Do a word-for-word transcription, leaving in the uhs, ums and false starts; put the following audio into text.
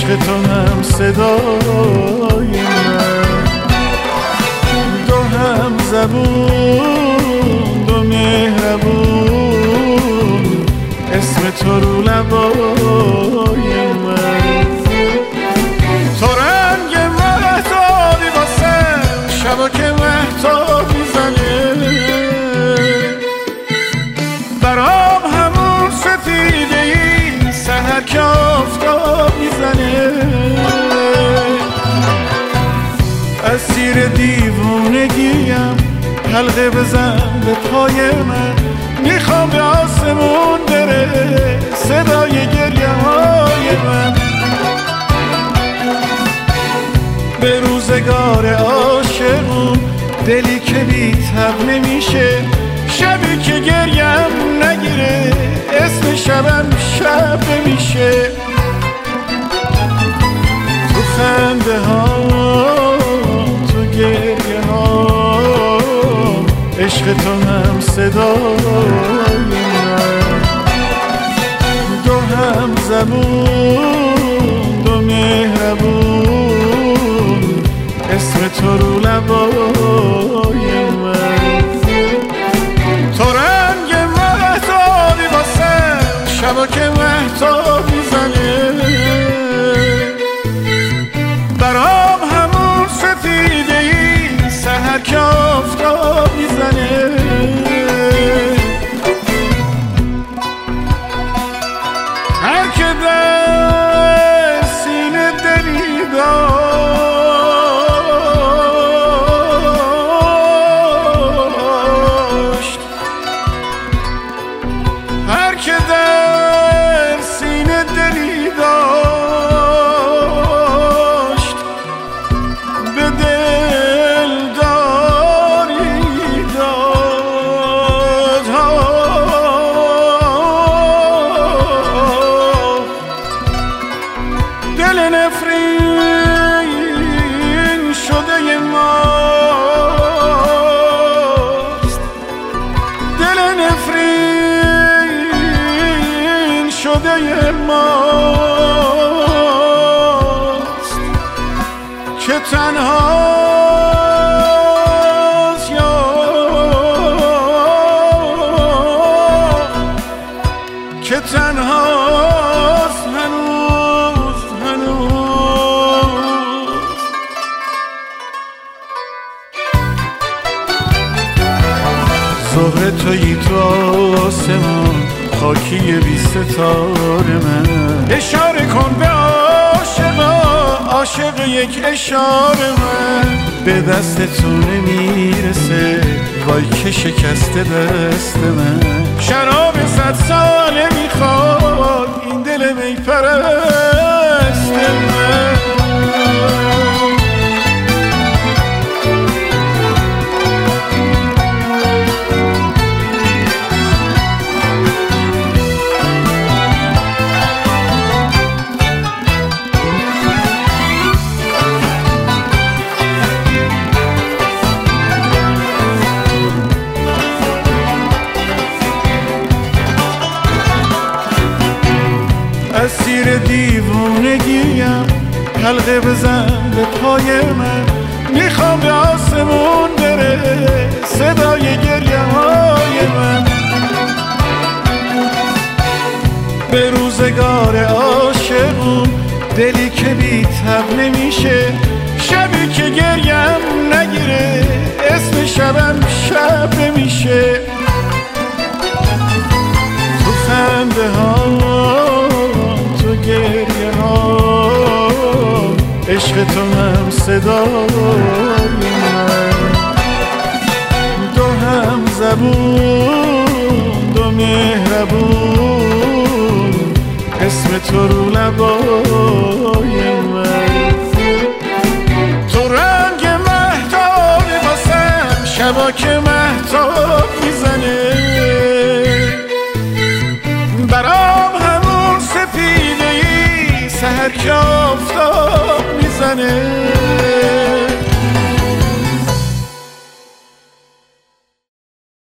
عشق تو هم صدای من، دو هم زبون دو مهربون، اسم تو رو لبای من. تو رنگ مهتابی واسه شبا که مهتاب میزنه، برام همون سفیده ای سحر که آفتاب میزنه. اسیر دیوونگیم حلقه بزن به پای من، میخوام به آسمون بره صدای گریه های من. به روزگار عاشقون دلی که بی تب نمیشه، شبی که گریم نگیره اسم شبم شب نمیشه. تو خنده ها تو گریه ها عشق تو هم صدای من، دو هم زبون دو مهربون، اسم تو رو لبای من. تو رنگ مهتابی واسه شبا که مهتاب میزنه، برام همون سفیده ای سحر که آفتاب میزنه. هر که در سینه دلی داشت، هر که در سینه دلی داشت، به دل داری داد. دل نفرین شده ماست، دل نفرین شده ماست، که تنهاست یا که تنهاست هنوز هنوز. زهره تویی تو آسمان، خاکی بی ستاره من. اشاره کن به عاشقا، عاشق یک اشاره من. به دست تو نمیرسه وای که شکسته دست من. شراب صد ساله میخواد این دل میپرست من. اسیر دیوونگیم حلقه بزن به پای من، میخوام به آسمون بره صدای گریه های من. به روزگار عاشقون دلی که بی تب نمیشه، شبی که گریم نگیره اسم شبم شب نمیشه. تو خنده ها تو گریه ها عشق تو هم صدای من، دو هم زبون دو مهربون، اسم تو رو لبای من. تو رنگ مهتابی واسم شبا که مهتاب میزنه، برام همون سفیده ای سحر که آفتاب میزنه.